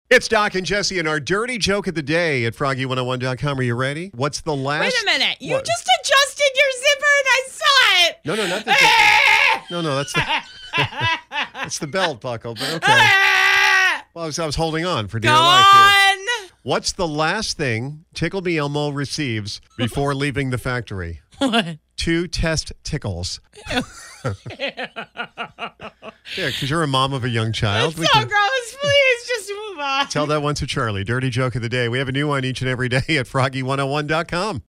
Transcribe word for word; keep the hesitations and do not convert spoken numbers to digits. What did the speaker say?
It's Doc and Jesse and our dirty joke of the day at froggy one oh one dot com. Are you ready? What's the last... Wait a minute. You What? just adjusted your zipper and I saw it. No, no, not the... no, no, that's the... that's the belt buckle, but okay. Well, I was, I was holding on for dear Go life here. on. What's the last thing Tickle Me Elmo receives before leaving the factory? What? Two test tickles. Yeah, because you're a mom of a young child. That's so gross. Please just move on. Tell that one to Charlie. Dirty joke of the day. We have a new one each and every day at froggy one oh one dot com.